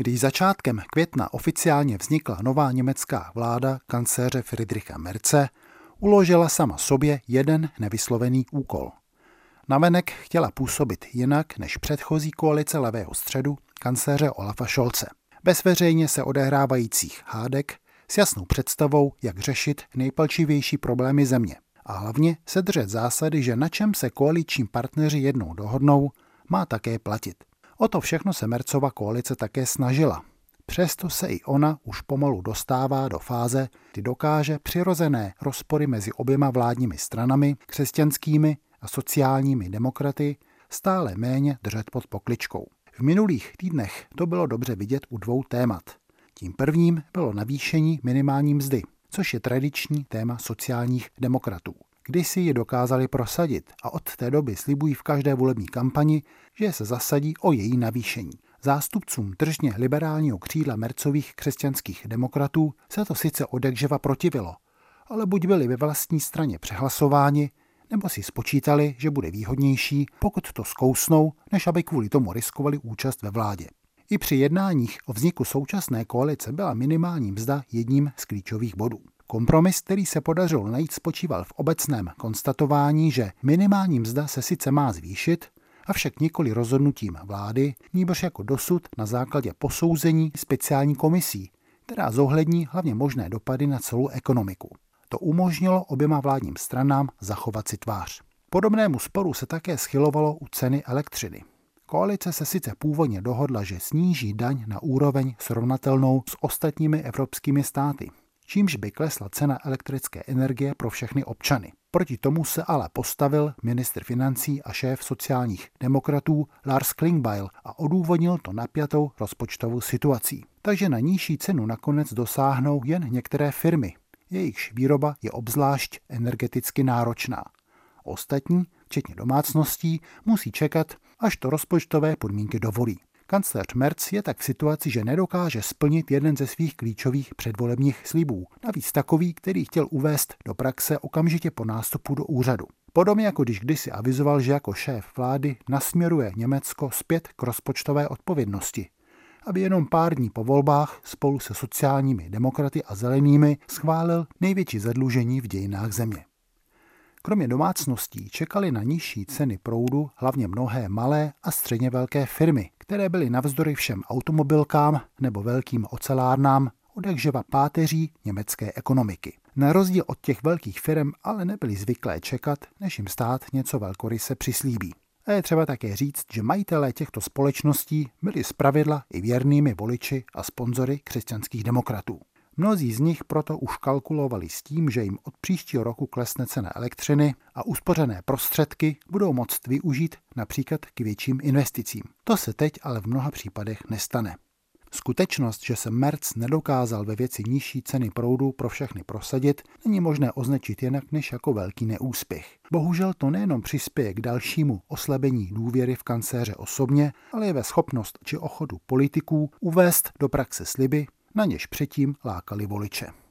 Když začátkem května oficiálně vznikla nová německá vláda kancléře Friedricha Merze, uložila sama sobě jeden nevyslovený úkol. Navenek chtěla působit jinak než předchozí koalice levého středu kancléře Olafa Scholze. Bez veřejně se odehrávajících hádek s jasnou představou, jak řešit nejpalčivější problémy země. A hlavně se držet zásady, že na čem se koaliční partneři jednou dohodnou, má také platit. O to všechno se Merzova koalice také snažila. Přesto se i ona už pomalu dostává do fáze, kdy dokáže přirozené rozpory mezi oběma vládními stranami, křesťanskými a sociálními demokraty, stále méně držet pod pokličkou. V minulých týdnech to bylo dobře vidět u dvou témat. Tím prvním bylo navýšení minimální mzdy, což je tradiční téma sociálních demokratů. Kdysi ji dokázali prosadit a od té doby slibují v každé volební kampani, že se zasadí o její navýšení. Zástupcům tržně liberálního křídla Merzových křesťanských demokratů se to sice odjakživa protivilo, ale buď byli ve vlastní straně přehlasováni, nebo si spočítali, že bude výhodnější, pokud to zkousnou, než aby kvůli tomu riskovali účast ve vládě. I při jednáních o vzniku současné koalice byla minimální mzda jedním z klíčových bodů. Kompromis, který se podařilo najít, spočíval v obecném konstatování, že minimální mzda se sice má zvýšit, avšak nikoli rozhodnutím vlády, nýbrž jako dosud na základě posouzení speciální komisí, která zohlední hlavně možné dopady na celou ekonomiku. To umožnilo oběma vládním stranám zachovat si tvář. Podobnému sporu se také schylovalo u ceny elektřiny. Koalice se sice původně dohodla, že sníží daň na úroveň srovnatelnou s ostatními evropskými státy, čímž by klesla cena elektrické energie pro všechny občany. Proti tomu se ale postavil ministr financí a šéf sociálních demokratů Lars Klingbeil a odůvodnil to napjatou rozpočtovou situací. Takže na nižší cenu nakonec dosáhnou jen některé firmy, jejichž výroba je obzvlášť energeticky náročná. Ostatní, včetně domácností, musí čekat, až to rozpočtové podmínky dovolí. Kancléř Merz je tak v situaci, že nedokáže splnit jeden ze svých klíčových předvolebních slibů, navíc takový, který chtěl uvést do praxe okamžitě po nástupu do úřadu. Podobně jako když kdysi avizoval, že jako šéf vlády nasměruje Německo zpět k rozpočtové odpovědnosti, aby jenom pár dní po volbách spolu se sociálními demokraty a zelenými schválil největší zadlužení v dějinách země. Kromě domácností čekaly na nižší ceny proudu hlavně mnohé malé a středně velké firmy, které byly navzdory všem automobilkám nebo velkým ocelárnám odjakživa páteří německé ekonomiky. Na rozdíl od těch velkých firm ale nebyli zvyklé čekat, než jim stát něco velkoryse přislíbí. A je třeba také říct, že majitelé těchto společností byli zpravidla i věrnými voliči a sponzory křesťanských demokratů. Mnozí z nich proto už kalkulovali s tím, že jim od příštího roku klesne cena elektřiny a uspořené prostředky budou moct využít například k větším investicím. To se teď ale v mnoha případech nestane. Skutečnost, že se Merz nedokázal ve věci nižší ceny proudu pro všechny prosadit, není možné označit jinak než jako velký neúspěch. Bohužel to nejenom přispěje k dalšímu oslabení důvěry v kancléře osobně, ale i ve schopnost či ochotu politiků uvést do praxe sliby, na něž předtím lákali voliče.